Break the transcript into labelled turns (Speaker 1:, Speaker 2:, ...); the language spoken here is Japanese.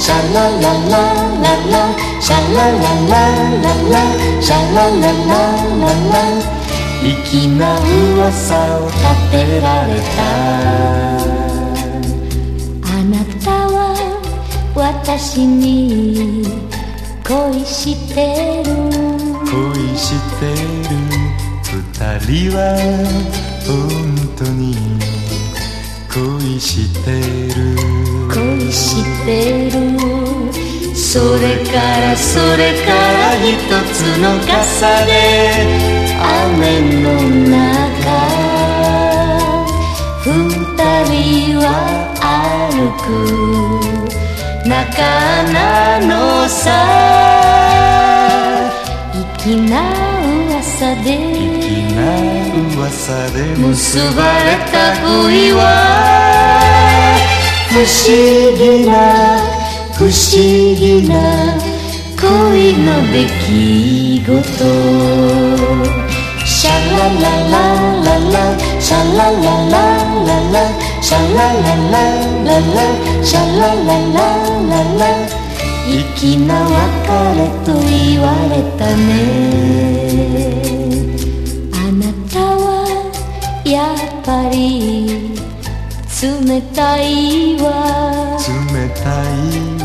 Speaker 1: シャラララララシャラララララシャラララララ粋な噂を立てられた。あなたは私に恋してる
Speaker 2: 恋してる二人は本当に恋してる
Speaker 1: 恋してる。それから一つの傘で雨の中二人は歩く仲なのさ。粋な噂で結ばれた恋は不思議な恋の出来事。シャラララララシャラララララシャラララララシャラララララ粋な別れと言われたね。あなたはやっぱり冷たいわ。
Speaker 2: 冷たい